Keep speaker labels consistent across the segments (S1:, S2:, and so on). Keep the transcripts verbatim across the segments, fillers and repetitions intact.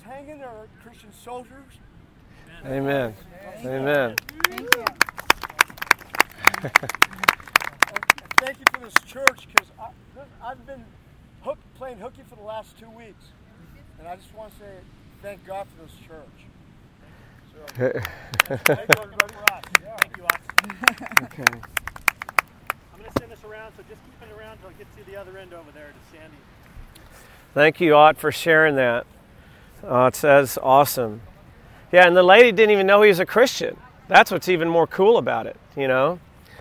S1: hang in there, Christian soldiers.
S2: Amen. Amen.
S1: Thank you. Thank you for this church, because I've been hook, playing hooky for the last two weeks. And I just want to say thank God for this church. So, thank you, everybody. Yeah.
S3: Thank you, Ox.
S2: Okay.
S3: I'm going to send this around, so just keep it around until I get to the other end over there to Sandy.
S2: Thank you, Ott, for sharing that. Uh, it says awesome. Yeah, and the lady didn't even know he was a Christian. That's what's even more cool about it, you know.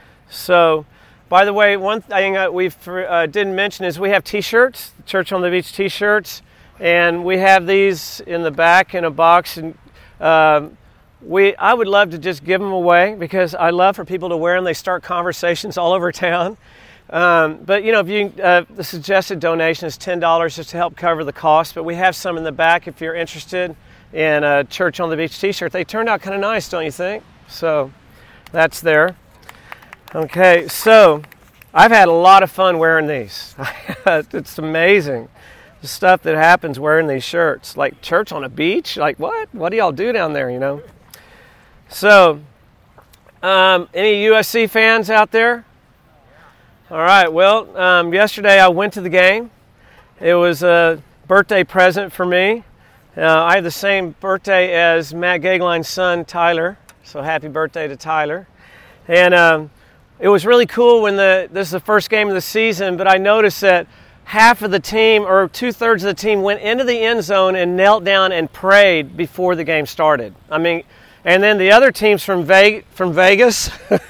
S2: So, by the way, one thing uh, we uh, didn't mention is we have T-shirts, Church on the Beach T-shirts, and we have these in the back in a box. And um, we, I would love to just give them away because I love for people to wear them. They start conversations all over town. Um, but, you know, if you uh, the suggested donation is ten dollars just to help cover the cost. But we have some in the back if you're interested in a Church on the Beach T-shirt. They turned out kind of nice, don't you think? So that's there. Okay, so I've had a lot of fun wearing these. It's amazing, the stuff that happens wearing these shirts. Like church on a beach? Like what? What do y'all do down there, you know? So, um, any U S C fans out there? All right, well, um, yesterday I went to the game. It was a birthday present for me. Uh, I have the same birthday as Matt Gagline's son, Tyler. So happy birthday to Tyler. And um, it was really cool when the this is the first game of the season, but I noticed that half of the team, or two-thirds of the team, went into the end zone and knelt down and prayed before the game started. I mean, and then the other teams from Ve- from Vegas,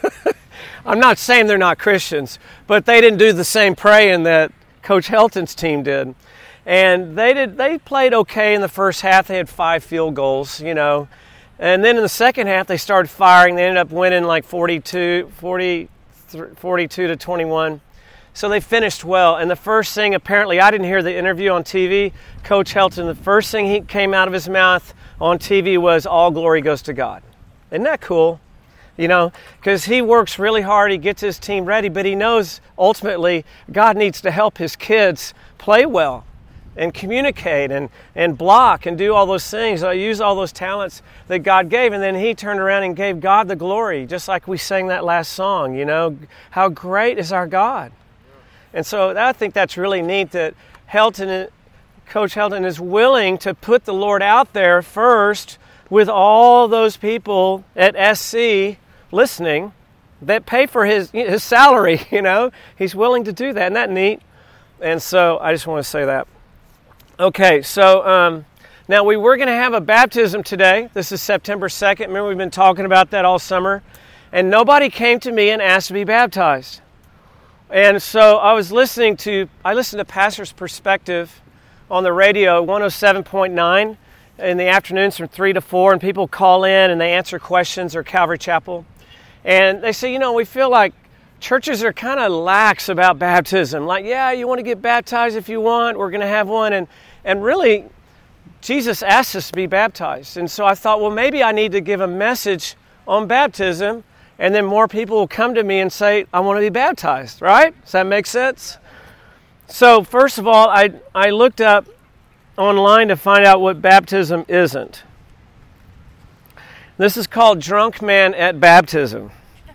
S2: I'm not saying they're not Christians, but they didn't do the same praying that Coach Helton's team did. And they did. They played okay in the first half. They had five field goals, you know. And then in the second half, they started firing. They ended up winning like forty-two, forty, forty-two to twenty-one. So they finished well. And the first thing, apparently, I didn't hear the interview on T V. Coach Helton, the first thing he came out of his mouth on T V was, all glory goes to God. Isn't that cool? You know, because he works really hard. He gets his team ready, but he knows ultimately God needs to help his kids play well and communicate and, and block and do all those things. I use all those talents that God gave. And then he turned around and gave God the glory, just like we sang that last song, you know. How great is our God? And so I think that's really neat that Helton, Coach Helton is willing to put the Lord out there first with all those people at S C listening that pay for his his salary, you know. He's willing to do that. Isn't that neat? And so I just want to say that. Okay, so um, now we were going to have a baptism today. This is September second. Remember, we've been talking about that all summer. And nobody came to me and asked to be baptized. And so I was listening to, I listened to Pastor's Perspective on the radio, one oh seven point nine, in the afternoons from three to four, and people call in and they answer questions, or Calvary Chapel. And they say, you know, we feel like churches are kind of lax about baptism. Like, yeah, you want to get baptized if you want, we're going to have one. And, and really, Jesus asked us to be baptized. And so I thought, well, maybe I need to give a message on baptism, and then more people will come to me and say, I want to be baptized, right? Does that make sense? So first of all, I, I looked up online to find out what baptism isn't. This is called drunk man at baptism.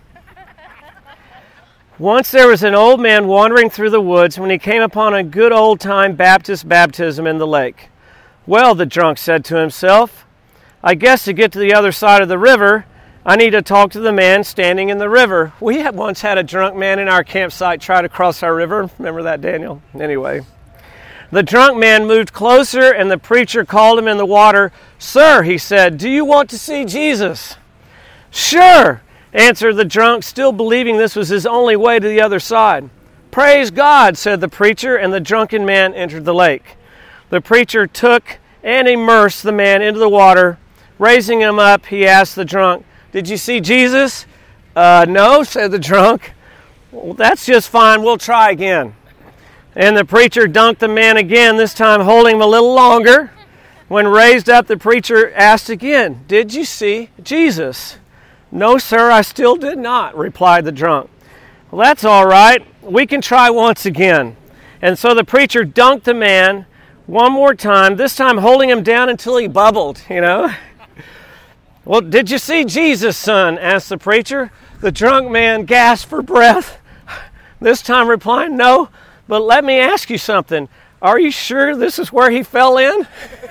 S2: Once there was an old man wandering through the woods when he came upon a good old-time Baptist baptism in the lake. Well, the drunk said to himself, I guess to get to the other side of the river, I need to talk to the man standing in the river. We had once had a drunk man in our campsite try to cross our river. Remember that, Daniel? Anyway. The drunk man moved closer, and the preacher called him in the water. Sir, he said, do you want to see Jesus? Sure, answered the drunk, still believing this was his only way to the other side. Praise God, said the preacher, and the drunken man entered the lake. The preacher took and immersed the man into the water. Raising him up, he asked the drunk, did you see Jesus? Uh, no, said the drunk. Well, that's just fine. We'll try again. And the preacher dunked the man again, this time holding him a little longer. When raised up, the preacher asked again, did you see Jesus? No, sir, I still did not, replied the drunk. Well, that's all right. We can try once again. And so the preacher dunked the man one more time, this time holding him down until he bubbled, you know. Well, did you see Jesus, son? Asked the preacher. The drunk man gasped for breath, this time replying, no, but let me ask you something. Are you sure this is where he fell in?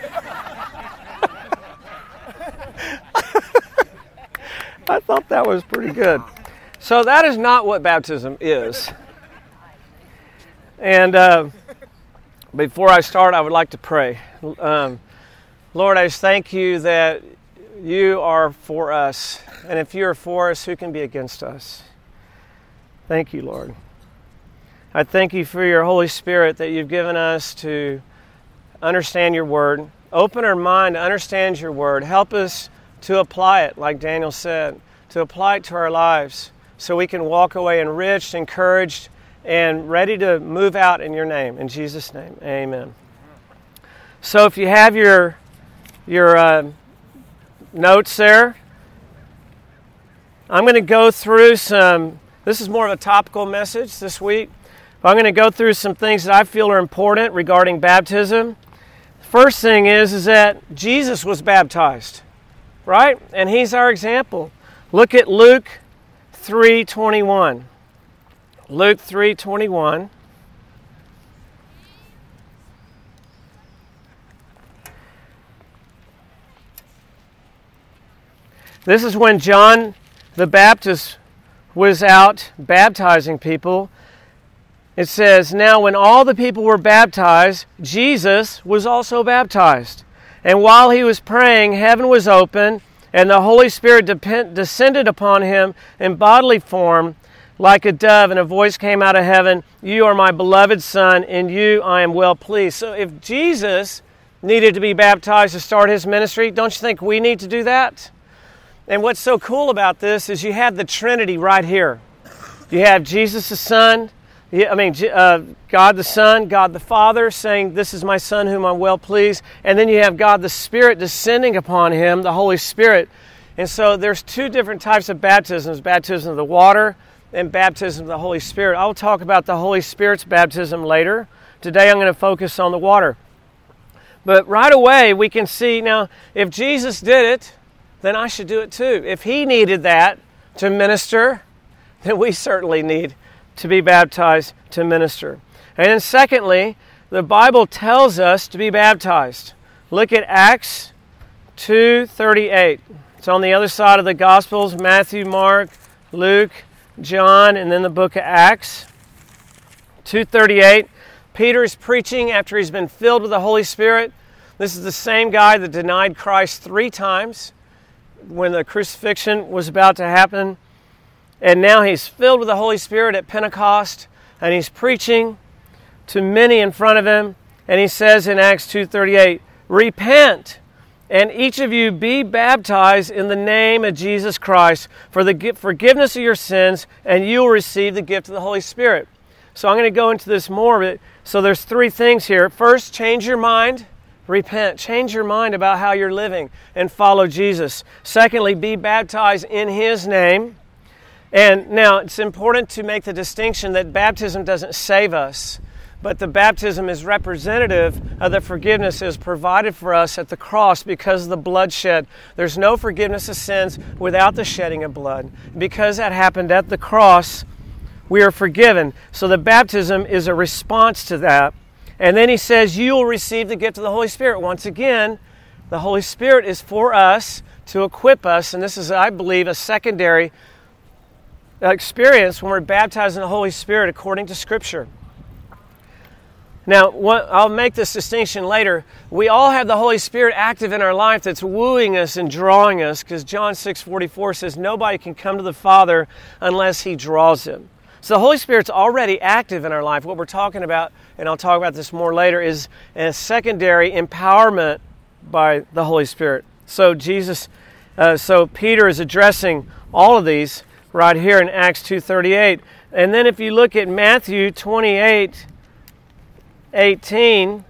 S2: I thought that was pretty good. So that is not what baptism is. And uh, before I start, I would like to pray. Um, Lord, I just thank you that you are for us. And if you are for us, who can be against us? Thank you, Lord. I thank you for your Holy Spirit that you've given us to understand your word. Open our mind to understand your word. Help us to apply it, like Daniel said, to apply it to our lives so we can walk away enriched, encouraged, and ready to move out in your name. In Jesus' name, amen. So if you have your, your uh, notes there, I'm going to go through some, this is more of a topical message this week, but I'm going to go through some things that I feel are important regarding baptism. First thing is, is that Jesus was baptized, right? And he's our example. Look at Luke three twenty-one. Luke three twenty-one. This is when John the Baptist was out baptizing people. It says, now when all the people were baptized, Jesus was also baptized. And while he was praying, heaven was open, and the Holy Spirit dep- descended upon him in bodily form like a dove, and a voice came out of heaven, you are my beloved Son, in you I am well pleased. So if Jesus needed to be baptized to start his ministry, don't you think we need to do that? And what's so cool about this is you have the Trinity right here. You have Jesus the Son, I mean, uh, God the Son, God the Father saying, this is my Son whom I'm well pleased. And then you have God the Spirit descending upon him, the Holy Spirit. And so there's two different types of baptisms, baptism of the water and baptism of the Holy Spirit. I'll talk about the Holy Spirit's baptism later. Today I'm going to focus on the water. But right away we can see, now, if Jesus did it, then I should do it too. If he needed that to minister, then we certainly need to be baptized to minister. And then secondly, the Bible tells us to be baptized. Look at Acts two thirty-eight. It's on the other side of the Gospels, Matthew, Mark, Luke, John, and then the book of Acts. two thirty-eight. Peter is preaching after he's been filled with the Holy Spirit. This is the same guy that denied Christ three times when the crucifixion was about to happen. And now he's filled with the Holy Spirit at Pentecost, and he's preaching to many in front of him. And he says in Acts two thirty-eight, repent, and each of you be baptized in the name of Jesus Christ for the forgiveness of your sins, and you will receive the gift of the Holy Spirit. So I'm going to go into this more. So there's three things here. First, change your mind. Repent. Change your mind about how you're living and follow Jesus. Secondly, be baptized in his name. And now it's important to make the distinction that baptism doesn't save us, but the baptism is representative of the forgiveness that is provided for us at the cross because of the bloodshed. There's no forgiveness of sins without the shedding of blood. Because that happened at the cross, we are forgiven. So the baptism is a response to that. And then he says, you will receive the gift of the Holy Spirit. Once again, the Holy Spirit is for us to equip us, and this is, I believe, a secondary experience when we're baptized in the Holy Spirit according to Scripture. Now, what, I'll make this distinction later. We all have the Holy Spirit active in our life that's wooing us and drawing us, because John six forty-four says nobody can come to the Father unless he draws them. So the Holy Spirit's already active in our life. What we're talking about, and I'll talk about this more later, is a secondary empowerment by the Holy Spirit. So Jesus, uh, so Peter is addressing all of these right here in Acts two thirty-eight. And then if you look at Matthew twenty-eight eighteen,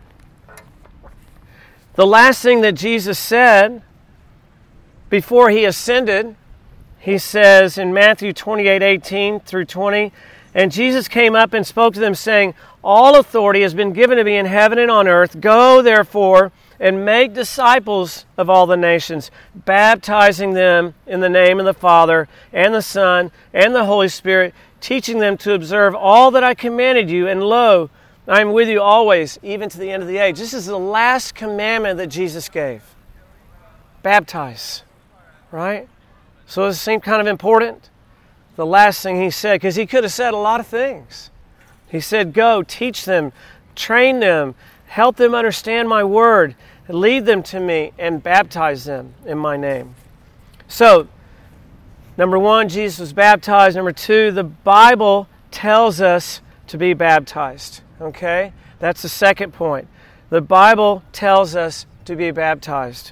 S2: the last thing that Jesus said before he ascended, he says in Matthew twenty-eight eighteen through twenty, And Jesus came up and spoke to them, saying, all authority has been given to me in heaven and on earth. Go, therefore, and make disciples of all the nations, baptizing them in the name of the Father and the Son and the Holy Spirit, teaching them to observe all that I commanded you. And lo, I am with you always, even to the end of the age. This is the last commandment that Jesus gave. Baptize, right? So does it seem kind of important? The last thing he said, because he could have said a lot of things. He said, go, teach them, train them, help them understand my word, lead them to me, and baptize them in my name. So, number one, Jesus was baptized. Number two, the Bible tells us to be baptized. Okay? That's the second point. The Bible tells us to be baptized.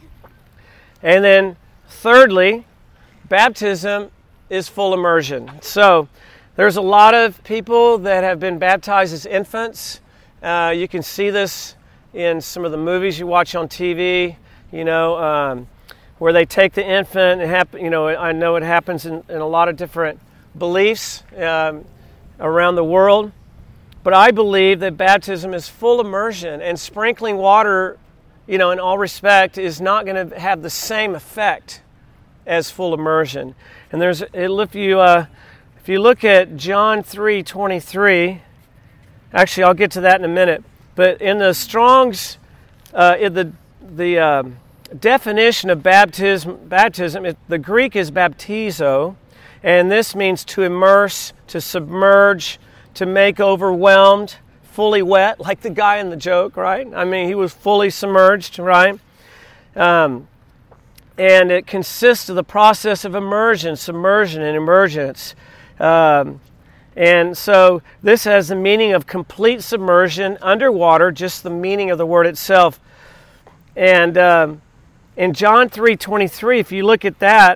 S2: And then, thirdly, baptism is full immersion. So, there's a lot of people that have been baptized as infants. Uh, you can see this in some of the movies you watch on T V, you know, um, where they take the infant and happen. You know, I know it happens in, in a lot of different beliefs um, around the world. But I believe that baptism is full immersion, and sprinkling water, you know, in all respect, is not going to have the same effect as full immersion. And there's, if you uh, if you look at John three twenty-three, actually I'll get to that in a minute. But in the Strong's, uh, in the the uh, definition of baptism, baptism, it, the Greek is baptizo, and this means to immerse, to submerge, to make overwhelmed, fully wet, like the guy in the joke, right? I mean, he was fully submerged, right? Um, and it consists of the process of immersion, submersion, and emergence. Um, and so this has the meaning of complete submersion underwater, just the meaning of the word itself. And um, in John three twenty-three, if you look at that,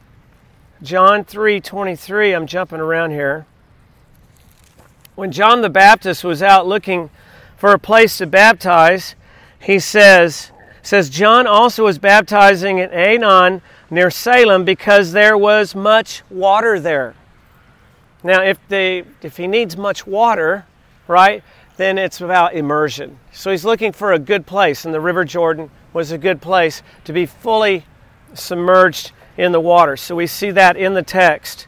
S2: John three twenty-three, I'm jumping around here. When John the Baptist was out looking for a place to baptize, he says, says John also was baptizing at Aenon near Salem because there was much water there. Now, if they, if he needs much water, right, then it's about immersion. So he's looking for a good place, and the River Jordan was a good place to be fully submerged in the water. So we see that in the text.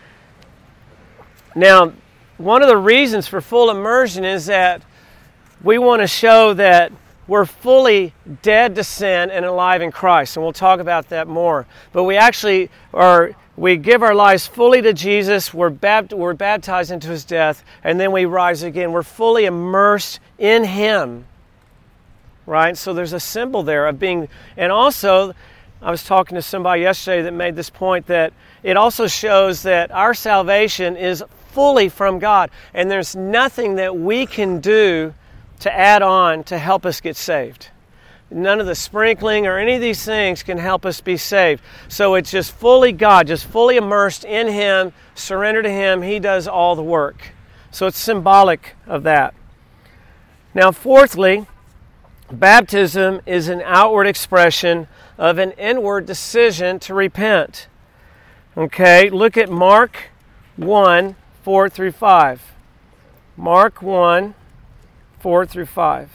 S2: Now, one of the reasons for full immersion is that we want to show that we're fully dead to sin and alive in Christ, and we'll talk about that more. But we actually are, we give our lives fully to Jesus, we're, bapt- we're baptized into His death, and then we rise again. We're fully immersed in Him, right? So there's a symbol there of being, and also, I was talking to somebody yesterday that made this point that it also shows that our salvation is fully from God, and there's nothing that we can do to add on to help us get saved. None of the sprinkling or any of these things can help us be saved. So it's just fully God, just fully immersed in Him, surrender to Him. He does all the work. So it's symbolic of that. Now, fourthly, baptism is an outward expression of an inward decision to repent. Okay, look at Mark one, four through five. Mark one, four through five.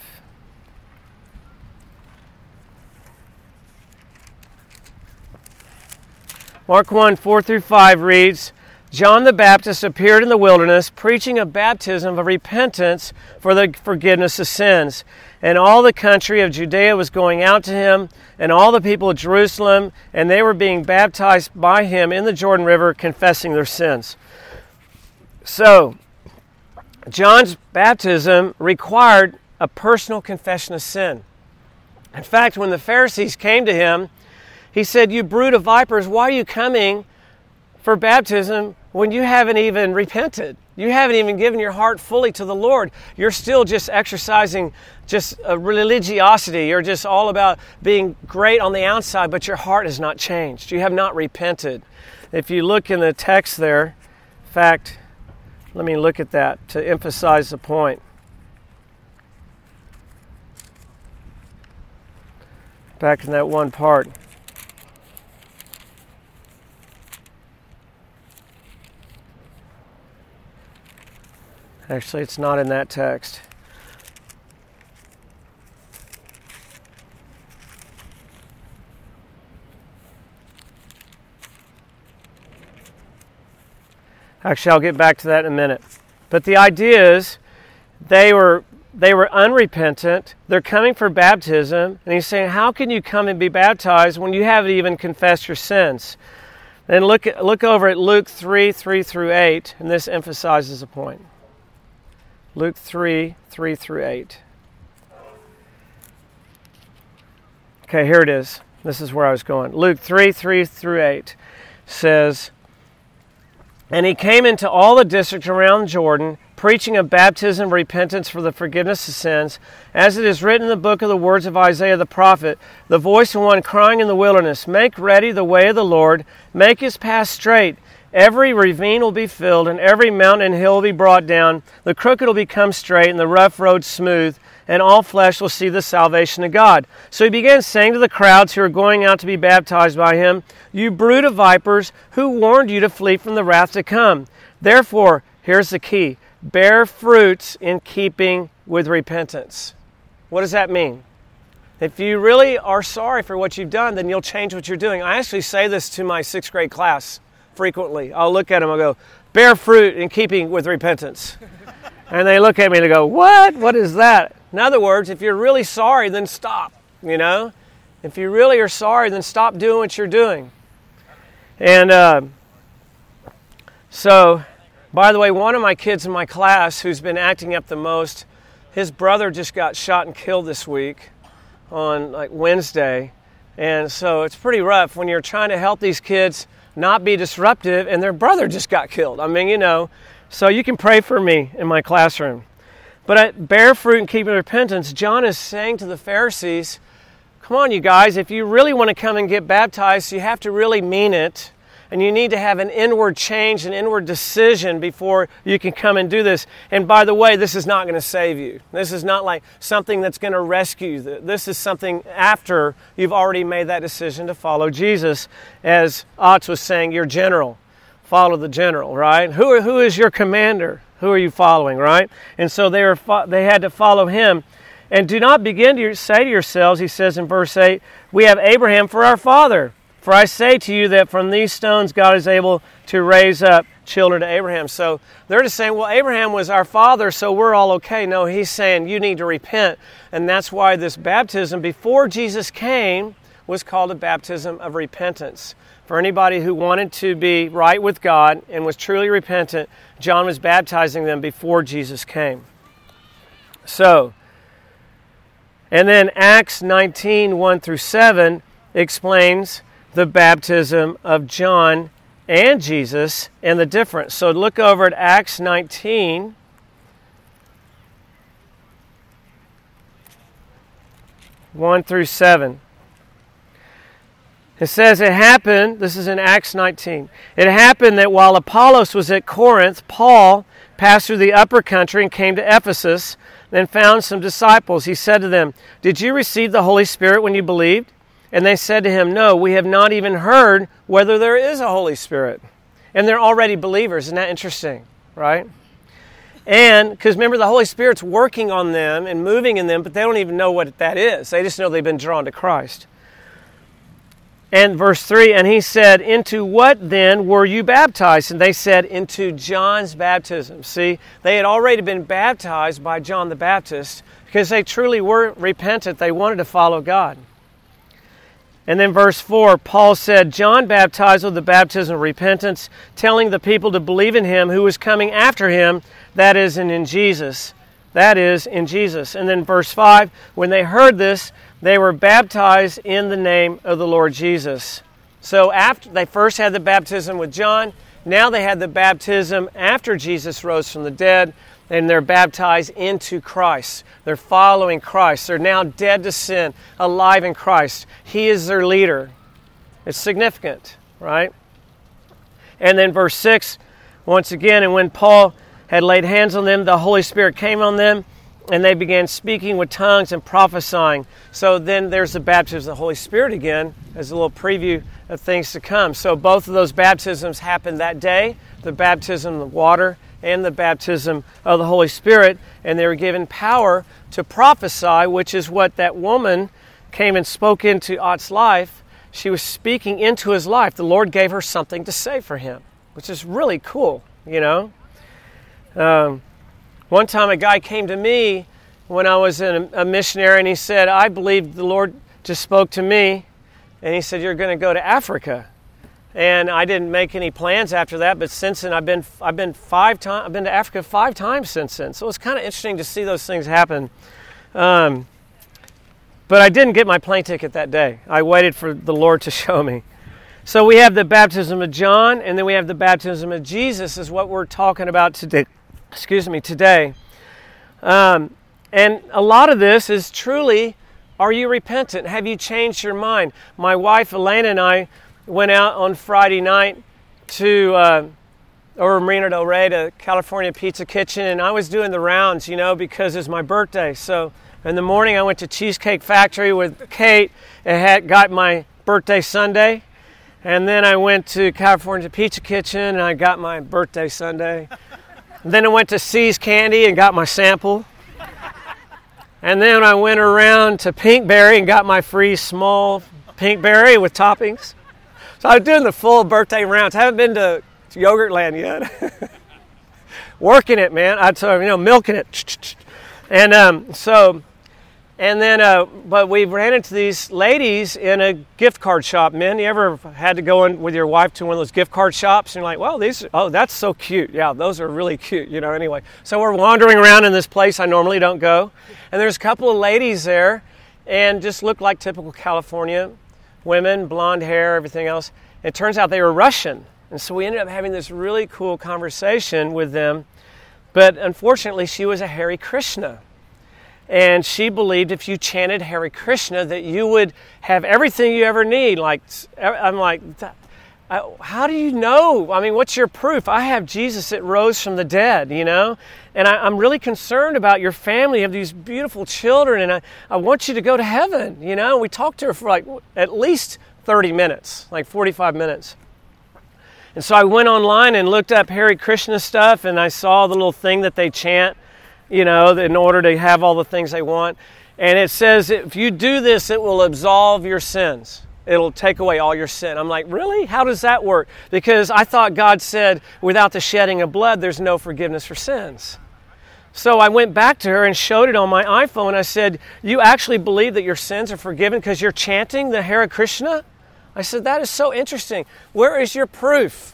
S2: Mark one, four through five reads, John the Baptist appeared in the wilderness, preaching a baptism of repentance for the forgiveness of sins. And all the country of Judea was going out to him, and all the people of Jerusalem, and they were being baptized by him in the Jordan River, confessing their sins. So, John's baptism required a personal confession of sin. In fact, when the Pharisees came to him, he said, "You brood of vipers, why are you coming for baptism when you haven't even repented? You haven't even given your heart fully to the Lord. You're still just exercising just a religiosity. You're just all about being great on the outside, but your heart has not changed. You have not repented." If you look in the text there, in fact, let me look at that to emphasize the point. Back in that one part. Actually, it's not in that text. Actually, I'll get back to that in a minute. But the idea is they were they were unrepentant. They're coming for baptism. And he's saying, how can you come and be baptized when you haven't even confessed your sins? Then look at, look over at Luke three, three through eight, and this emphasizes a point. Luke three, three through eight. Okay, here it is. This is where I was going. Luke three, three through eight says, "And he came into all the districts around Jordan, preaching of baptism and repentance for the forgiveness of sins, as it is written in the book of the words of Isaiah the prophet, the voice of one crying in the wilderness, make ready the way of the Lord, make his path straight. Every ravine will be filled, and every mountain and hill will be brought down. The crooked will become straight, and the rough road smooth, and all flesh will see the salvation of God." So he began saying to the crowds who were going out to be baptized by him, "You brood of vipers, who warned you to flee from the wrath to come? Therefore," here's the key, "bear fruits in keeping with repentance." What does that mean? If you really are sorry for what you've done, then you'll change what you're doing. I actually say this to my sixth grade class frequently. I'll look at them, I'll go, "Bear fruit in keeping with repentance." And they look at me and they go, "What? What is that?" In other words, if you're really sorry, then stop, you know? If you really are sorry, then stop doing what you're doing. And uh, so, by the way, one of my kids in my class who's been acting up the most, his brother just got shot and killed this week on like Wednesday. And so it's pretty rough when you're trying to help these kids not be disruptive and their brother just got killed. I mean, you know, so you can pray for me in my classroom. But at bear fruit and keeping repentance, John is saying to the Pharisees, come on, you guys, if you really want to come and get baptized, you have to really mean it. And you need to have an inward change, an inward decision before you can come and do this. And by the way, this is not going to save you. This is not like something that's going to rescue you. This is something after you've already made that decision to follow Jesus. As Otts was saying, your general. Follow the general, right? Who, who is your commander? Who are you following, right? And so they were they had to follow him. And do not begin to say to yourselves, he says in verse eight, we have Abraham for our father. For I say to you that from these stones God is able to raise up children to Abraham. So they're just saying, well, Abraham was our father, so we're all okay. No, he's saying you need to repent. And that's why this baptism before Jesus came was called a baptism of repentance. For anybody who wanted to be right with God and was truly repentant, John was baptizing them before Jesus came. So, and then Acts nineteen, one through seven explains the baptism of John and Jesus and the difference. So look over at Acts nineteen. one through seven. It says, it happened, this is in Acts nineteen, it happened that while Apollos was at Corinth, Paul passed through the upper country and came to Ephesus, then found some disciples. He said to them, did you receive the Holy Spirit when you believed? And they said to him, no, we have not even heard whether there is a Holy Spirit. And they're already believers. Isn't that interesting, right? And, because remember, the Holy Spirit's working on them and moving in them, but they don't even know what that is. They just know they've been drawn to Christ. And verse three, and he said, into what then were you baptized? And they said, into John's baptism. See, they had already been baptized by John the Baptist because they truly were repentant. They wanted to follow God. And then verse four, Paul said, John baptized with the baptism of repentance, telling the people to believe in him who was coming after him, that is, in, in Jesus. That is, in Jesus. And then verse five, when they heard this, they were baptized in the name of the Lord Jesus. So after they first had the baptism with John, now they had the baptism after Jesus rose from the dead, and they're baptized into Christ. They're following Christ. They're now dead to sin, alive in Christ. He is their leader. It's significant, right? And then verse six, once again, and when Paul had laid hands on them, the Holy Spirit came on them, and they began speaking with tongues and prophesying. So then there's the baptism of the Holy Spirit again, as a little preview of things to come. So both of those baptisms happened that day. The baptism of water and the baptism of the Holy Spirit, and they were given power to prophesy, which is what that woman came and spoke into Ott's life. She was speaking into his life. The Lord gave her something to say for him, which is really cool, you know. Um, one time a guy came to me when I was in a, a missionary, and he said, I believe the Lord just spoke to me, and he said, you're going to go to Africa. And I didn't make any plans after that, but since then I've been I've been five times I've been to Africa five times since then. So it's kind of interesting to see those things happen. Um, but I didn't get my plane ticket that day. I waited for the Lord to show me. So we have the baptism of John, and then we have the baptism of Jesus, is what we're talking about today. Excuse me, today. Um, and a lot of this is truly, are you repentant? Have you changed your mind? My wife Elena and I went out on Friday night to uh, over Marina Del Rey to California Pizza Kitchen, and I was doing the rounds, you know, because it's my birthday. So in the morning I went to Cheesecake Factory with Kate and had got my birthday sundae, and then I went to California Pizza Kitchen and I got my birthday sundae. Then I went to C's Candy and got my sample. And then I went around to Pinkberry and got my free small Pinkberry with toppings. So I was doing the full birthday rounds. Haven't been to Yogurtland yet. Working it, man. I told you know, milking it. And um, so, and then, uh, but we ran into these ladies in a gift card shop. Men, you ever had to go in with your wife to one of those gift card shops? And you're like, well, these, oh, that's so cute. Yeah, those are really cute, you know, anyway. So we're wandering around in this place I normally don't go. And there's a couple of ladies there and just looked like typical California women, blonde hair, everything else. It turns out they were Russian. And so we ended up having this really cool conversation with them. But unfortunately, she was a Hare Krishna. And she believed if you chanted Hare Krishna that you would have everything you ever need. Like, I'm like, how do you know? I mean, what's your proof? I have Jesus that rose from the dead, you know? And I, I'm really concerned about your family. You have these beautiful children, and I, I want you to go to heaven, you know? We talked to her for like at least thirty minutes, like forty-five minutes. And so I went online and looked up Hare Krishna stuff, and I saw the little thing that they chant, you know, in order to have all the things they want. And it says, if you do this, it will absolve your sins. It'll take away all your sin. I'm like, really? How does that work? Because I thought God said, without the shedding of blood, there's no forgiveness for sins. So I went back to her and showed it on my iPhone. I said, you actually believe that your sins are forgiven because you're chanting the Hare Krishna? I said, that is so interesting. Where is your proof?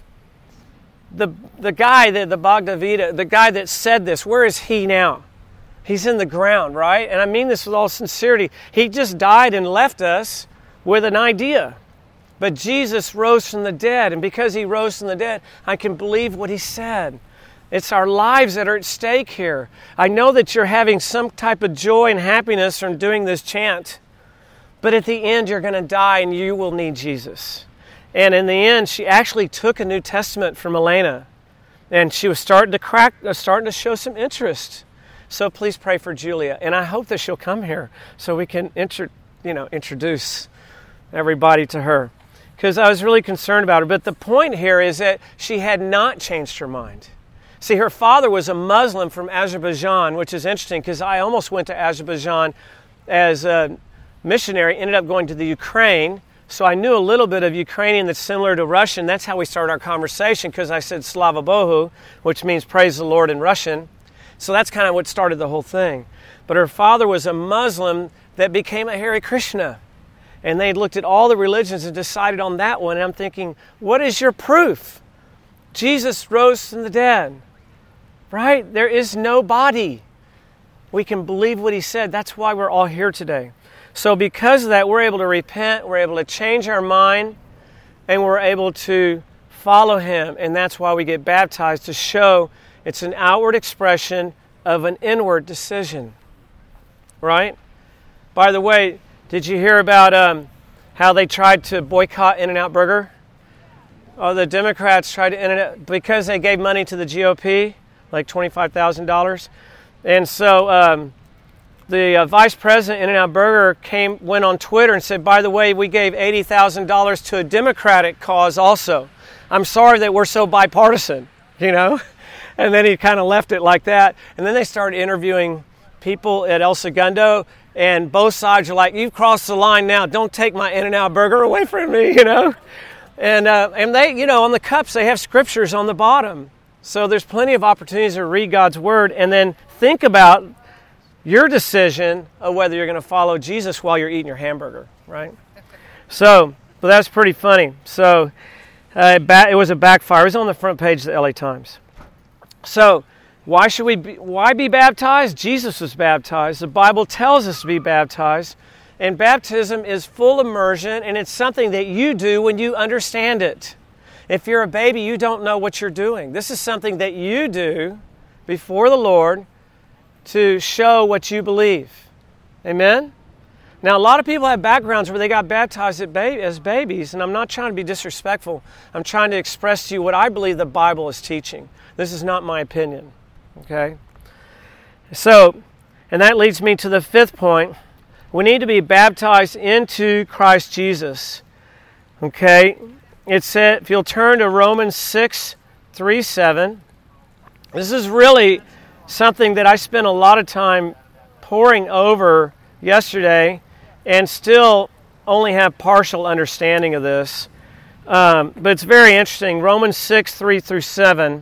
S2: The the guy, the, the Bhagavad Gita, the guy that said this, where is he now? He's in the ground, right? And I mean this with all sincerity. He just died and left us with an idea. But Jesus rose from the dead, and because he rose from the dead, I can believe what he said. It's our lives that are at stake here. I know that you're having some type of joy and happiness from doing this chant, but at the end you're going to die and you will need Jesus. And in the end, she actually took a New Testament from Elena, and she was starting to crack, uh, starting to show some interest. So please pray for Julia, and I hope that she'll come here so we can intro, you know, introduce everybody to her, because I was really concerned about her. But the point here is that she had not changed her mind. See, her father was a Muslim from Azerbaijan, which is interesting because I almost went to Azerbaijan as a missionary, ended up going to the Ukraine. So I knew a little bit of Ukrainian that's similar to Russian. That's how we started our conversation, because I said Slava Bohu, which means praise the Lord in Russian. So that's kind of what started the whole thing. But her father was a Muslim that became a Hare Krishna. And they looked at all the religions and decided on that one. And I'm thinking, what is your proof? Jesus rose from the dead, right? There is no body. We can believe what he said. That's why we're all here today. So because of that, we're able to repent, we're able to change our mind, and we're able to follow him. And that's why we get baptized, to show it's an outward expression of an inward decision, right? By the way, did you hear about um, how they tried to boycott In-N-Out Burger? Oh, the Democrats tried to In-N-Out, because they gave money to the G O P, like twenty-five thousand dollars. And so um, the uh, vice president of In-N-Out Burger came, went on Twitter and said, by the way, we gave eighty thousand dollars to a Democratic cause also. I'm sorry that we're so bipartisan, you know? And then he kind of left it like that. And then they started interviewing people at El Segundo, and both sides are like, you've crossed the line now. Don't take my In-N-Out burger away from me, you know. And uh, and they, you know, on the cups, they have scriptures on the bottom. So there's plenty of opportunities to read God's Word and then think about your decision of whether you're going to follow Jesus while you're eating your hamburger, right? So, but that's pretty funny. So uh, it was a backfire. It was on the front page of the L A Times. So why should we be, why be baptized? Jesus was baptized. The Bible tells us to be baptized. And baptism is full immersion, and it's something that you do when you understand it. If you're a baby, you don't know what you're doing. This is something that you do before the Lord to show what you believe. Amen? Now, a lot of people have backgrounds where they got baptized at ba- as babies, and I'm not trying to be disrespectful. I'm trying to express to you what I believe the Bible is teaching. This is not my opinion. Okay? So, and that leads me to the fifth point. We need to be baptized into Christ Jesus. Okay? It said, if you'll turn to Romans six, three, seven. This is really something that I spent a lot of time poring over yesterday and still only have partial understanding of this. Um, but it's very interesting. Romans six, three through seven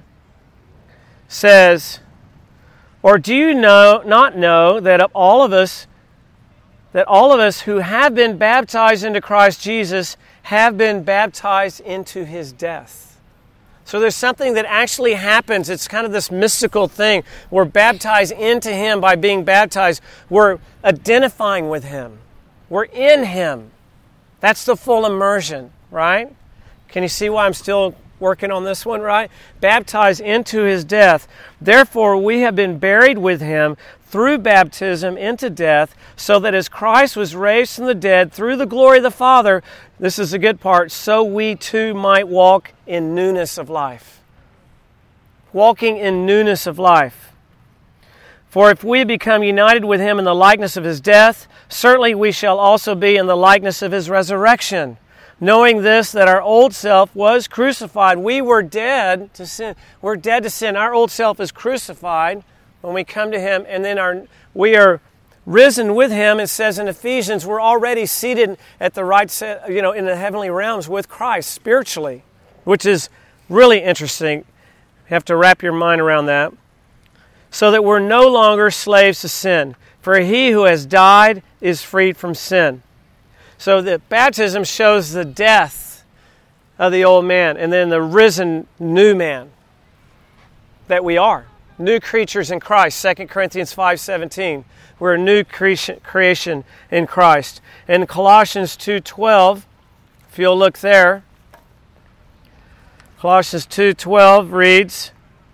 S2: says, or do you know not know that of all of us that all of us who have been baptized into Christ Jesus have been baptized into His death? So there's something that actually happens. It's kind of this mystical thing. We're baptized into Him by being baptized. We're identifying with Him. We're in Him. That's the full immersion, right? Can you see why I'm still working on this one, right? Baptized into His death. Therefore, we have been buried with Him through baptism into death, so that as Christ was raised from the dead through the glory of the Father, this is a good part, so we too might walk in newness of life. Walking in newness of life. For if we become united with Him in the likeness of His death, certainly we shall also be in the likeness of His resurrection. Knowing this, that our old self was crucified. We were dead to sin. We're dead to sin. Our old self is crucified when we come to Him, and then our we are risen with Him. It says in Ephesians, we're already seated at the right, set, you know, in the heavenly realms with Christ spiritually, which is really interesting. You have to wrap your mind around that. So that we're no longer slaves to sin, for He who has died is freed from sin. So the baptism shows the death of the old man, and then the risen new man that we are. New creatures in Christ, Second Corinthians five seventeen. We're a new creation in Christ. In Colossians two twelve, if you'll look there, Colossians two twelve reads,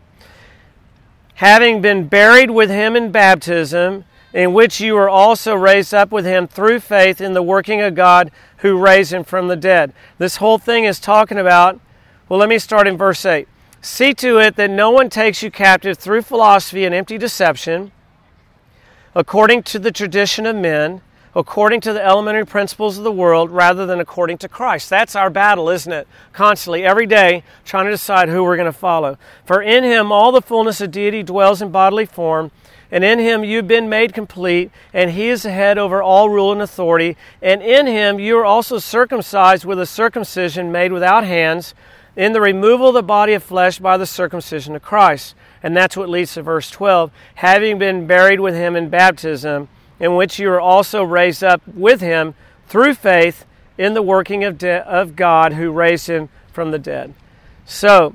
S2: having been buried with Him in baptism, in which you were also raised up with Him through faith in the working of God who raised Him from the dead. This whole thing is talking about, well, let me start in verse eight. See to it that no one takes you captive through philosophy and empty deception, according to the tradition of men, according to the elementary principles of the world, rather than according to Christ. That's our battle, isn't it? Constantly, every day, trying to decide who we're going to follow. For in Him all the fullness of deity dwells in bodily form, and in Him you've been made complete, and He is the head over all rule and authority. And in Him you are also circumcised with a circumcision made without hands, in the removal of the body of flesh by the circumcision of Christ. And that's what leads to verse twelve. Having been buried with Him in baptism, in which you are also raised up with Him through faith in the working of, de- of God who raised Him from the dead. So,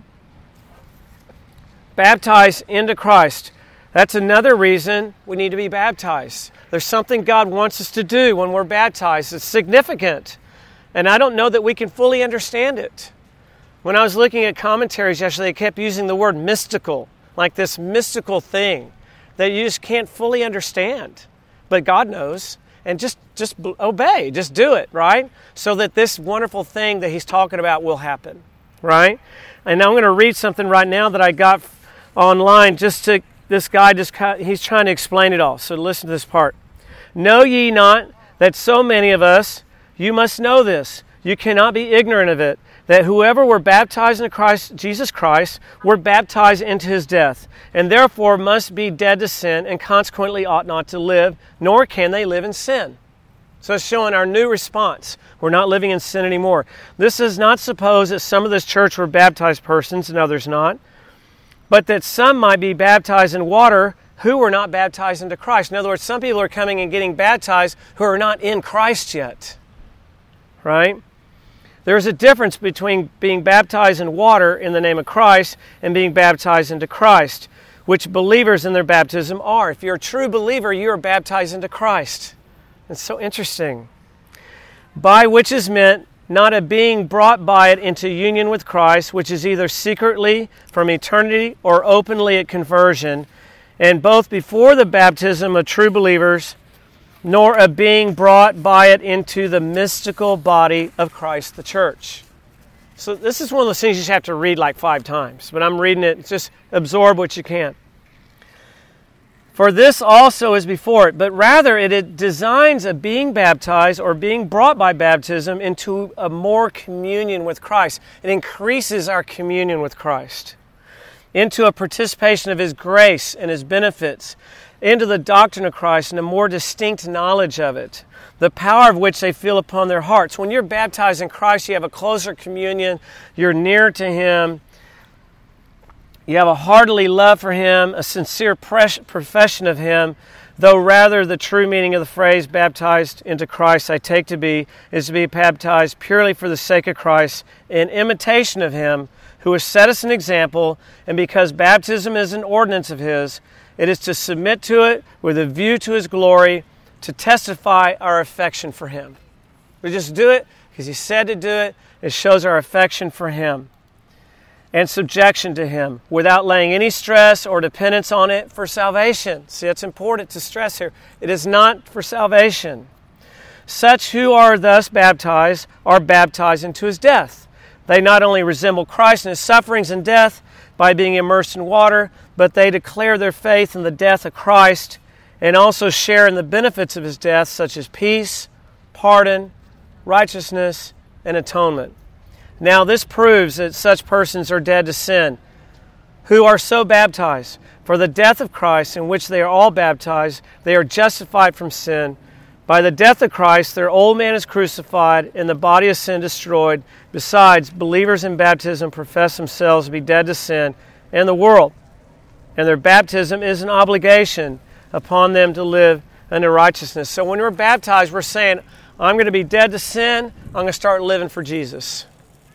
S2: baptized into Christ. That's another reason we need to be baptized. There's something God wants us to do when we're baptized. It's significant. And I don't know that we can fully understand it. When I was looking at commentaries yesterday, they kept using the word mystical, like this mystical thing that you just can't fully understand. But God knows. And just, just obey. Just do it, right? So that this wonderful thing that He's talking about will happen, right? And I'm going to read something right now that I got online just to... This guy, just he's trying to explain it all. So listen to this part. Know ye not that so many of us, you must know this, you cannot be ignorant of it, that whoever were baptized into Christ, Jesus Christ, were baptized into his death, and therefore must be dead to sin, and consequently ought not to live, nor can they live in sin. So it's showing our new response. We're not living in sin anymore. This does not suppose that some of this church were baptized persons and others not, but that some might be baptized in water who were not baptized into Christ. In other words, some people are coming and getting baptized who are not in Christ yet. Right? There's a difference between being baptized in water in the name of Christ and being baptized into Christ, which believers in their baptism are. If you're a true believer, you are baptized into Christ. It's so interesting. By which is meant not a being brought by it into union with Christ, which is either secretly from eternity or openly at conversion, and both before the baptism of true believers, nor a being brought by it into the mystical body of Christ the church. So this is one of those things you just have to read like five times, but I'm reading it, just absorb what you can. For this also is before it, but rather it, it designs a being baptized or being brought by baptism into a more communion with Christ. It increases our communion with Christ, into a participation of his grace and his benefits, into the doctrine of Christ and a more distinct knowledge of it, the power of which they feel upon their hearts. When you're baptized in Christ, you have a closer communion, you're near to him, you have a heartily love for him, a sincere profession of him, though rather the true meaning of the phrase baptized into Christ I take to be is to be baptized purely for the sake of Christ, in imitation of him who has set us an example, and because baptism is an ordinance of his, it is to submit to it with a view to his glory, to testify our affection for him. We just do it because he said to do it. It shows our affection for him and subjection to him without laying any stress or dependence on it for salvation. See, it's important to stress here. It is not for salvation. Such who are thus baptized are baptized into his death. They not only resemble Christ in his sufferings and death by being immersed in water, but they declare their faith in the death of Christ and also share in the benefits of his death, such as peace, pardon, righteousness, and atonement. Now this proves that such persons are dead to sin, who are so baptized. For the death of Christ, in which they are all baptized, they are justified from sin. By the death of Christ, their old man is crucified and the body of sin destroyed. Besides, believers in baptism profess themselves to be dead to sin and the world, and their baptism is an obligation upon them to live unto righteousness. So when we're baptized, we're saying, I'm going to be dead to sin, I'm going to start living for Jesus.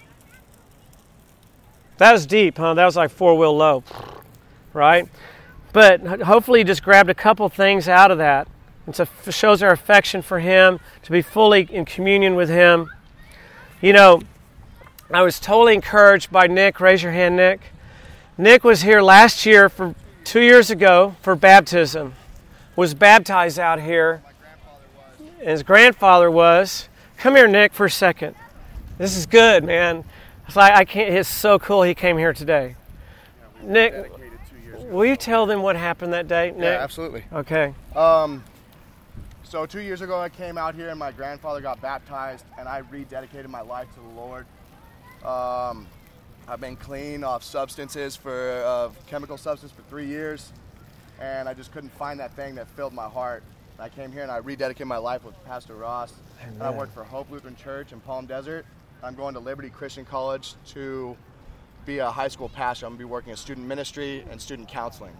S2: That was deep, huh? That was like four-wheel low, right? But hopefully you just grabbed a couple things out of that. It shows our affection for him, to be fully in communion with him. You know, I was totally encouraged by Nick. Raise your hand, Nick. Nick was here last year, for two years ago, for baptism. Was baptized out here.
S4: My grandfather was.
S2: And his grandfather was. Come here, Nick, for a second. This is good, man. It's like I can't. It's so cool he came here today.
S4: Yeah, we
S2: Nick,
S4: dedicated two years ago.
S2: will you tell them what happened that day, Nick?
S4: Yeah, absolutely.
S2: Okay.
S4: Um, so two years ago I came out here and my grandfather got baptized and I rededicated my life to the Lord. Um, I've been clean off substances for uh, chemical substance for three years, and I just couldn't find that thing that filled my heart. And I came here and I rededicated my life with Pastor Ross.
S2: Amen.
S4: And I worked for Hope Lutheran Church in Palm Desert. I'm going to Liberty Christian College to be a high school pastor. I'm going to be working in student ministry and student counseling.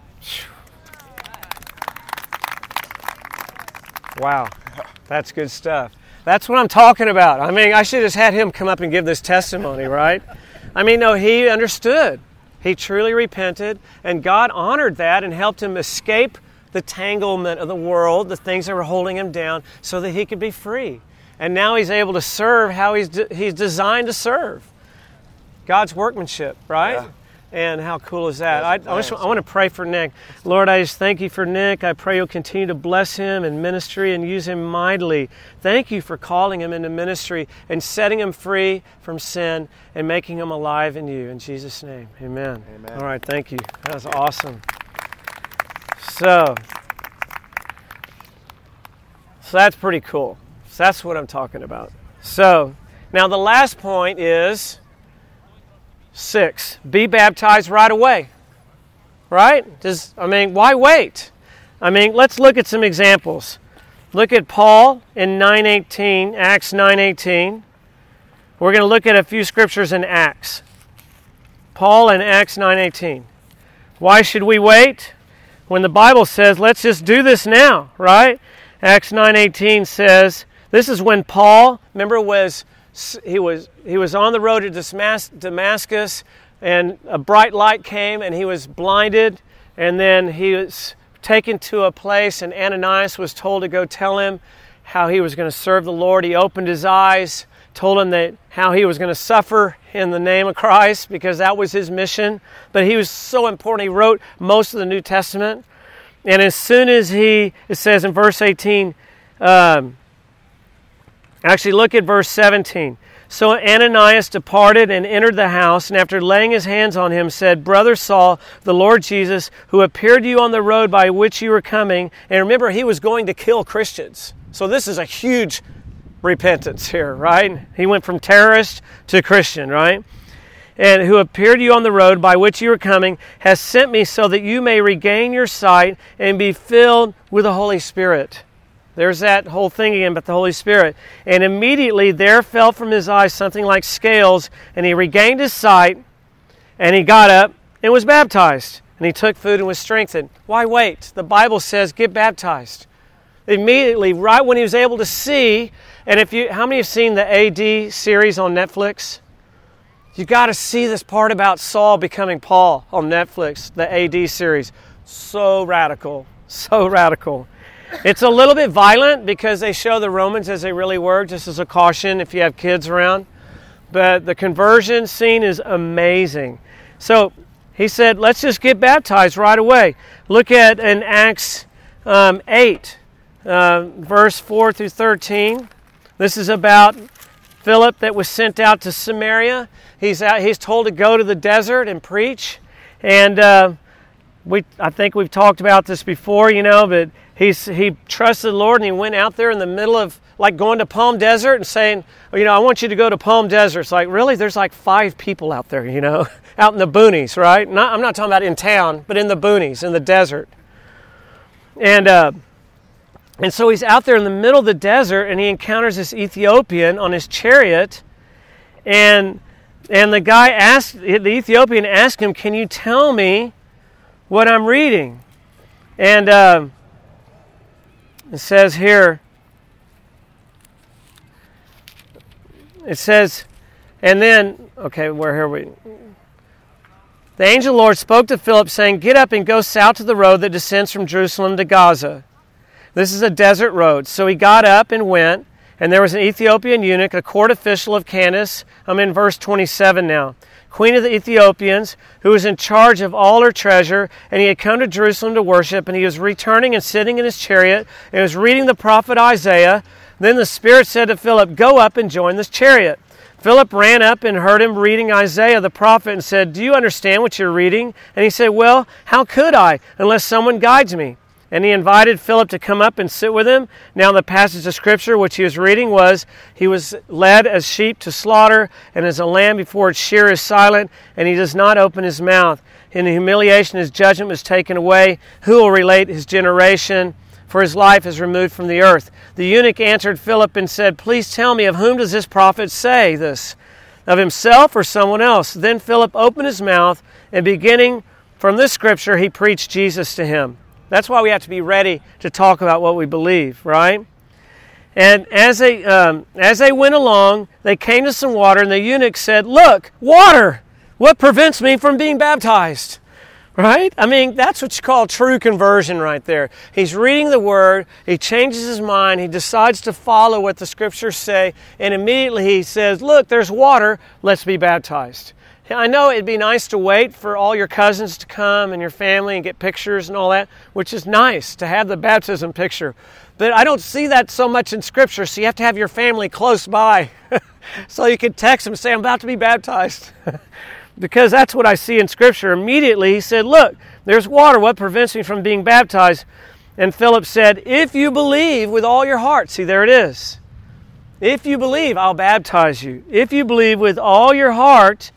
S2: Wow, that's good stuff. That's what I'm talking about. I mean, I should have just had him come up and give this testimony, right? I mean, no, he understood. He truly repented, and God honored that and helped him escape the tanglement of the world, the things that were holding him down, so that he could be free. And now he's able to serve how he's de- he's designed to serve. God's workmanship, right?
S4: Yeah.
S2: And how cool is that? I, I, just,
S4: plans.
S2: I want to pray for Nick. Lord, I just thank you for Nick. I pray you'll continue to bless him in ministry and use him mightily. Thank you for calling him into ministry and setting him free from sin and making him alive in you. In Jesus' name, amen.
S4: Amen.
S2: All right, thank you. That was awesome. So, so that's pretty cool. So that's what I'm talking about. So, now the last point is, six, be baptized right away. Right? Does, I mean, why wait? I mean, let's look at some examples. Look at Paul in nine eighteen, Acts nine eighteen. We're going to look at a few scriptures in Acts. Paul in Acts nine eighteen. Why should we wait? When the Bible says, let's just do this now, right? Acts nine eighteen says, this is when Paul, remember, was he was he was on the road to Damascus, and a bright light came, and he was blinded, and then he was taken to a place, and Ananias was told to go tell him how he was going to serve the Lord. He opened his eyes, told him that how he was going to suffer in the name of Christ, because that was his mission. But he was so important, he wrote most of the New Testament. And as soon as he, it says in verse eighteen, um, actually look at verse seventeen. So Ananias departed and entered the house, and after laying his hands on him, said, Brother Saul, the Lord Jesus, who appeared to you on the road by which you were coming. And remember, he was going to kill Christians. So this is a huge repentance here, right? He went from terrorist to Christian, right? And who appeared to you on the road by which you were coming, has sent me so that you may regain your sight and be filled with the Holy Spirit. There's that whole thing again about the Holy Spirit. And immediately there fell from his eyes something like scales, and he regained his sight, and he got up and was baptized. And he took food and was strengthened. Why wait? The Bible says get baptized. Immediately, right when he was able to see, and if you, how many have seen the A D series on Netflix? You got to see this part about Saul becoming Paul on Netflix, the A D series. So radical, so radical. It's a little bit violent because they show the Romans as they really were, just as a caution if you have kids around. But the conversion scene is amazing. So he said, let's just get baptized right away. Look at in Acts um, eight, uh, verse four through thirteen. This is about Philip that was sent out to Samaria. He's out, he's told to go to the desert and preach. And uh, we, I think we've talked about this before, you know, but He's, he trusted the Lord, and he went out there in the middle of, like, going to Palm Desert and saying, oh, you know, I want you to go to Palm Desert. It's like, really? There's like five people out there, you know, out in the boonies, right? Not, I'm not talking about in town, but in the boonies, in the desert. And uh, and so he's out there in the middle of the desert, and he encounters this Ethiopian on his chariot, and and the guy asked, the Ethiopian asked him, can you tell me what I'm reading? And Uh, It says here, it says, and then, okay, where are we? The angel of the Lord spoke to Philip, saying, get up and go south to the road that descends from Jerusalem to Gaza. This is a desert road. So he got up and went, and there was an Ethiopian eunuch, a court official of Candace. I'm in verse twenty-seven now. Queen of the Ethiopians, who was in charge of all her treasure, and he had come to Jerusalem to worship, and he was returning and sitting in his chariot, and was reading the prophet Isaiah. Then the Spirit said to Philip, go up and join this chariot. Philip ran up and heard him reading Isaiah the prophet, and said, do you understand what you're reading? And he said, well, how could I, unless someone guides me? And he invited Philip to come up and sit with him. Now the passage of Scripture which he was reading was, he was led as sheep to slaughter, and as a lamb before its shearer is silent, and he does not open his mouth. In humiliation his judgment was taken away. Who will relate his generation? For his life is removed from the earth. The eunuch answered Philip and said, please tell me, of whom does this prophet say this? Of himself or someone else? Then Philip opened his mouth, and beginning from this Scripture, he preached Jesus to him. That's why we have to be ready to talk about what we believe, right? And as they um, as they went along, they came to some water, and the eunuch said, look, water! What prevents me from being baptized? Right? I mean, that's what you call true conversion right there. He's reading the Word, he changes his mind, he decides to follow what the Scriptures say, and immediately he says, look, there's water, let's be baptized. I know it'd be nice to wait for all your cousins to come and your family and get pictures and all that, which is nice to have the baptism picture. But I don't see that so much in Scripture, so you have to have your family close by so you can text them and say, I'm about to be baptized. Because that's what I see in Scripture. Immediately he said, look, there's water. What prevents me from being baptized? And Philip said, if you believe with all your heart. See, there it is. If you believe, I'll baptize you. If you believe with all your heart,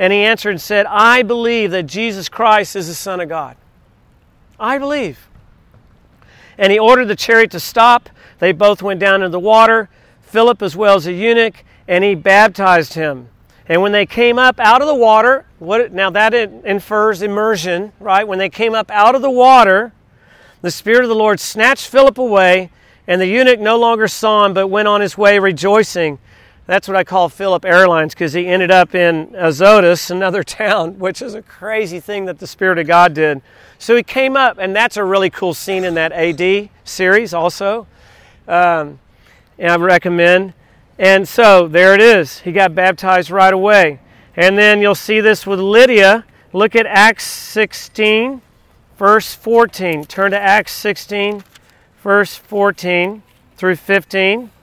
S2: And he answered and said, I believe that Jesus Christ is the Son of God. I believe. And he ordered the chariot to stop. They both went down into the water, Philip as well as the eunuch, and he baptized him. And when they came up out of the water, what now that infers immersion, right? When they came up out of the water, the Spirit of the Lord snatched Philip away, and the eunuch no longer saw him, but went on his way rejoicing. That's what I call Philip Airlines, because he ended up in Azotus, another town, which is a crazy thing that the Spirit of God did. So he came up, and that's a really cool scene in that A D series also. Um, and I recommend. And so there it is. He got baptized right away. And then you'll see this with Lydia. Look at Acts sixteen, verse fourteen. Turn to Acts sixteen, verse fourteen through fifteen.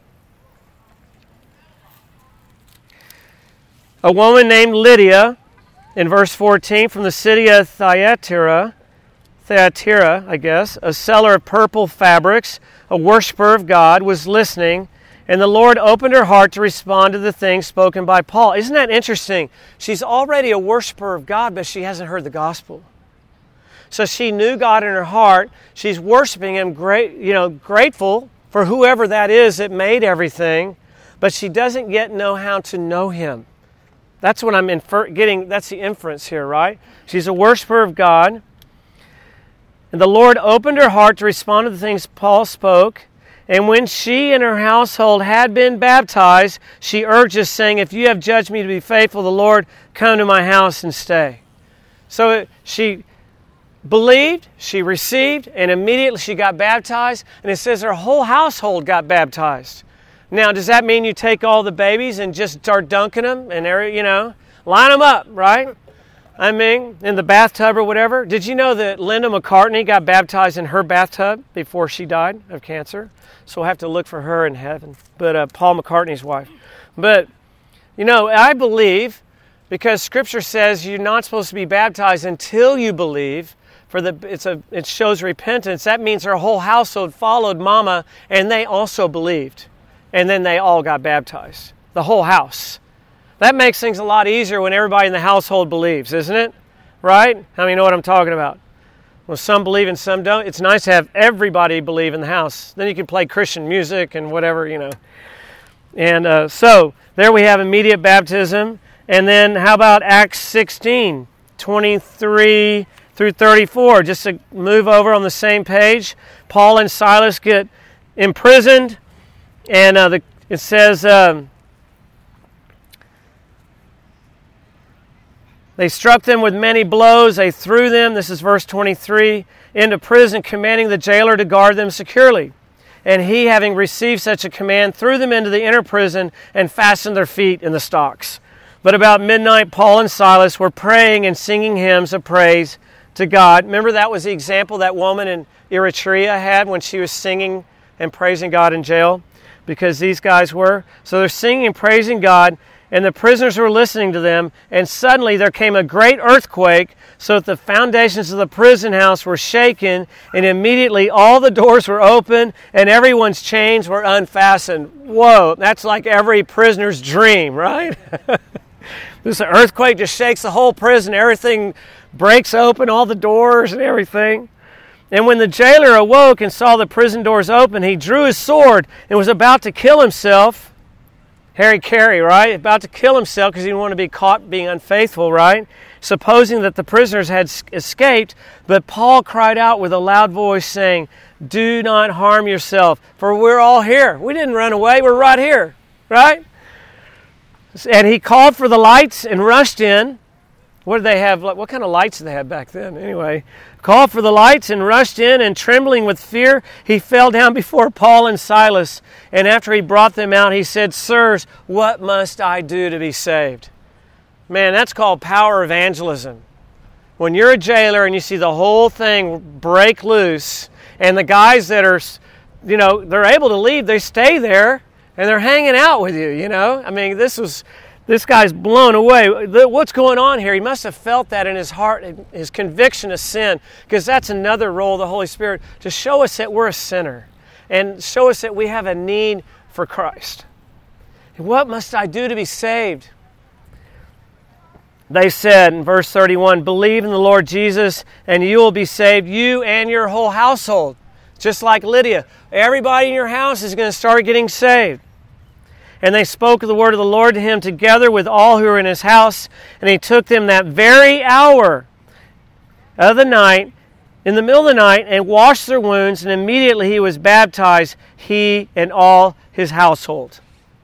S2: A woman named Lydia, in verse fourteen, from the city of Thyatira, Thyatira, I guess, a seller of purple fabrics, a worshiper of God, was listening, and the Lord opened her heart to respond to the things spoken by Paul. Isn't that interesting? She's already a worshiper of God, but she hasn't heard the gospel. So she knew God in her heart. She's worshiping Him, great, you know, grateful for whoever that is that made everything, but she doesn't yet know how to know Him. That's what I'm infer- getting, that's the inference here, right? She's a worshiper of God. And the Lord opened her heart to respond to the things Paul spoke. And when she and her household had been baptized, she urged us, saying, if you have judged me to be faithful, the Lord, come to my house and stay. So she believed, she received, and immediately she got baptized. And it says her whole household got baptized. Now, does that mean you take all the babies and just start dunking them and, you know, line them up, right? I mean, in the bathtub or whatever. Did you know that Linda McCartney got baptized in her bathtub before she died of cancer? So we'll have to look for her in heaven. But uh, Paul McCartney's wife. But, you know, I believe, because Scripture says you're not supposed to be baptized until you believe. For the it's a it shows repentance. That means her whole household followed Mama, and they also believed. And then they all got baptized. The whole house. That makes things a lot easier when everybody in the household believes, isn't it? Right? How many know what I'm talking about? Well, some believe and some don't. It's nice to have everybody believe in the house. Then you can play Christian music and whatever, you know. And uh, so, there we have immediate baptism. And then how about Acts sixteen, twenty-three through thirty-four? Just to move over on the same page. Paul and Silas get imprisoned. And uh, the, it says, um, they struck them with many blows. They threw them, this is verse twenty-three, into prison, commanding the jailer to guard them securely. And he, having received such a command, threw them into the inner prison and fastened their feet in the stocks. But about midnight, Paul and Silas were praying and singing hymns of praise to God. Remember, that was the example that woman in Eritrea had when she was singing and praising God in jail? Because these guys were. So they're singing and praising God, and the prisoners were listening to them, and suddenly there came a great earthquake, so that the foundations of the prison house were shaken, and immediately all the doors were open, and everyone's chains were unfastened. Whoa, that's like every prisoner's dream, right? This earthquake just shakes the whole prison, everything breaks open, all the doors and everything. And when the jailer awoke and saw the prison doors open, he drew his sword and was about to kill himself. Harry Carey, right? About to kill himself because he didn't want to be caught being unfaithful, right? Supposing that the prisoners had escaped. But Paul cried out with a loud voice saying, do not harm yourself, for we're all here. We didn't run away. We're right here, right? And he called for the lights and rushed in. What did they have? What kind of lights did they have back then? Anyway, called for the lights and rushed in, and trembling with fear, he fell down before Paul and Silas. And after he brought them out, he said, sirs, what must I do to be saved? Man, that's called power evangelism. When you're a jailer and you see the whole thing break loose, and the guys that are, you know, they're able to leave, they stay there, and they're hanging out with you, you know? I mean, this was... This guy's blown away. What's going on here? He must have felt that in his heart, his conviction of sin, because that's another role of the Holy Spirit, to show us that we're a sinner and show us that we have a need for Christ. What must I do to be saved? they said in verse thirty-one, believe in the Lord Jesus and you will be saved, you and your whole household. Just like Lydia, everybody in your house is going to start getting saved. And they spoke of the word of the Lord to him together with all who were in his house. And he took them that very hour of the night, in the middle of the night, and washed their wounds. And immediately he was baptized, he and all his household.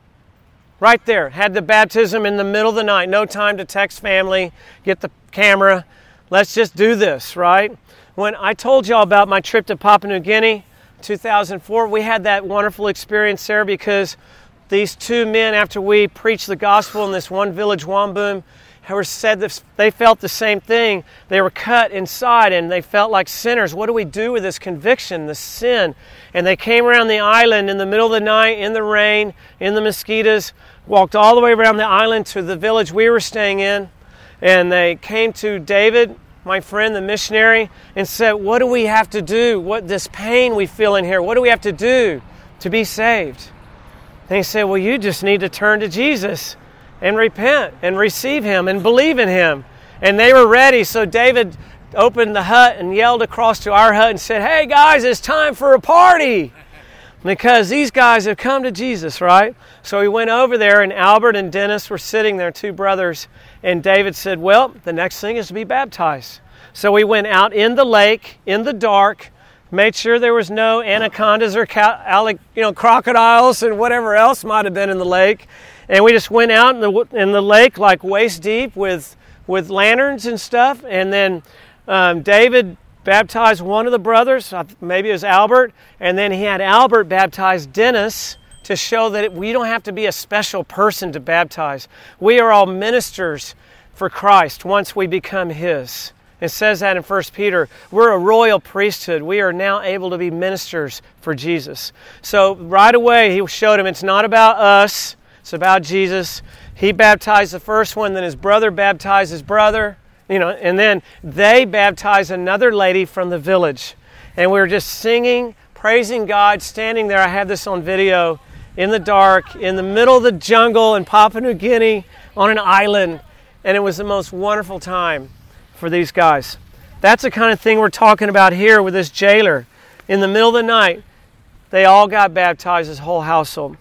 S2: Right there, had the baptism in the middle of the night. No time to text family, get the camera. Let's just do this, right? When I told y'all about my trip to Papua New Guinea, two thousand four, we had that wonderful experience there because these two men, after we preached the gospel in this one village, Wamboom, were said that they felt the same thing. They were cut inside and they felt like sinners. What do we do with this conviction, this sin? And they came around the island in the middle of the night, in the rain, in the mosquitoes, walked all the way around the island to the village we were staying in. And they came to David, my friend, the missionary, and said, what do we have to do? What this pain we feel in here, what do we have to do to be saved? And he said, well, you just need to turn to Jesus and repent and receive him and believe in him. And they were ready. So David opened the hut and yelled across to our hut and said, hey guys, it's time for a party. Because these guys have come to Jesus, right? So we went over there and Albert and Dennis were sitting there, two brothers. And David said, well, the next thing is to be baptized. So we went out in the lake, in the dark, made sure there was no anacondas or you know, crocodiles and whatever else might have been in the lake. And we just went out in the in the lake like waist deep with, with lanterns and stuff. And then um, David baptized one of the brothers, maybe it was Albert. And then he had Albert baptize Dennis to show that we don't have to be a special person to baptize. We are all ministers for Christ once we become his. It says that in First Peter. We're a royal priesthood. We are now able to be ministers for Jesus. So right away he showed him it's not about us. It's about Jesus. He baptized the first one, then his brother baptized his brother. You know, and then they baptized another lady from the village. And we were just singing, praising God, standing there. I have this on video in the dark, in the middle of the jungle in Papua New Guinea on an island. And it was the most wonderful time for these guys. That's the kind of thing we're talking about here with this jailer. In the middle of the night, they all got baptized, his whole household.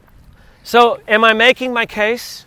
S2: So, am I making my case?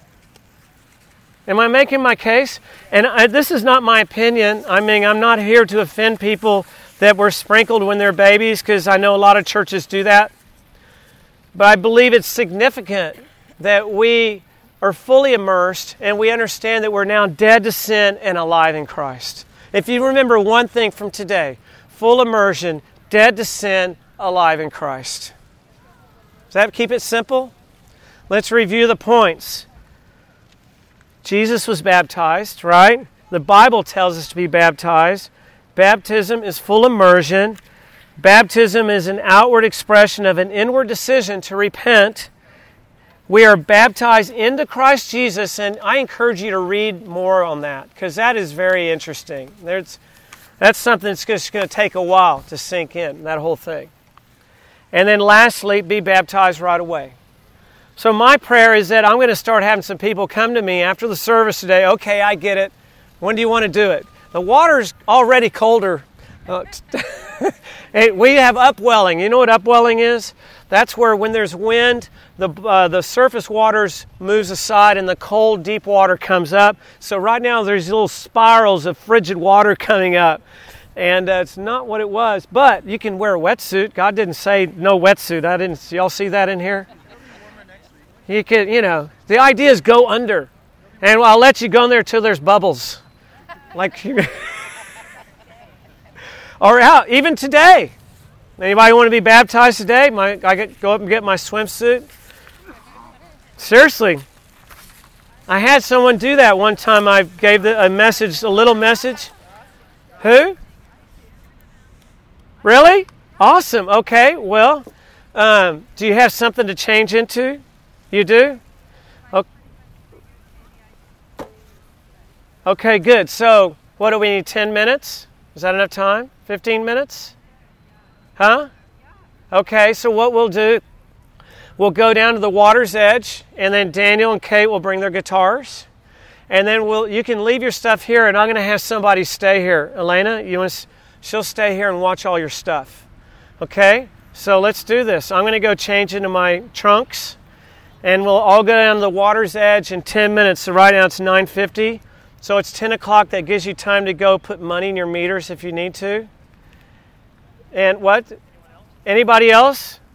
S2: Am I making my case? And I, this is not my opinion. I mean, I'm not here to offend people that were sprinkled when they're babies, because I know a lot of churches do that. But I believe it's significant that we are fully immersed and we understand that we're now dead to sin and alive in Christ. If you remember one thing from today, full immersion, dead to sin, alive in Christ. Does that keep it simple? Let's review the points. Jesus was baptized, right? The Bible tells us to be baptized. Baptism is full immersion. Baptism is an outward expression of an inward decision to repent. We are baptized into Christ Jesus, and I encourage you to read more on that, because that is very interesting. There's, that's something that's just going to take a while to sink in, that whole thing. And then lastly, be baptized right away. So my prayer is that I'm going to start having some people come to me after the service today. Okay, I get it. When do you want to do it? The water's already colder. Uh, we have upwelling. You know what upwelling is? That's where when there's wind, the uh, the surface waters moves aside and the cold, deep water comes up. So right now there's little spirals of frigid water coming up. And uh, it's not what it was. But you can wear a wetsuit. God didn't say no wetsuit. I didn't. Y'all see that in here? You can, you know, the idea is go under. And I'll let you go in there till there's bubbles. Like, or out, even today. Anybody want to be baptized today? My, I get, go up and get my swimsuit. Seriously. I had someone do that one time. I gave the, a message, a little message. Who? Really? Awesome. Okay, well, um, do you have something to change into? You do? Okay, good. So, what do we need, ten minutes? Is that enough time? fifteen minutes? Huh? Okay, so what we'll do, we'll go down to the water's edge, and then Daniel and Kate will bring their guitars, And then we'll you can leave your stuff here, and I'm going to have somebody stay here. Elena, you want to, she'll stay here and watch all your stuff. Okay? So let's do this. I'm going to go change into my trunks, and we'll all go down to the water's edge in ten minutes. So right now it's nine fifty. So it's ten o'clock. That gives you time to go put money in your meters if you need to. And what? Anybody else?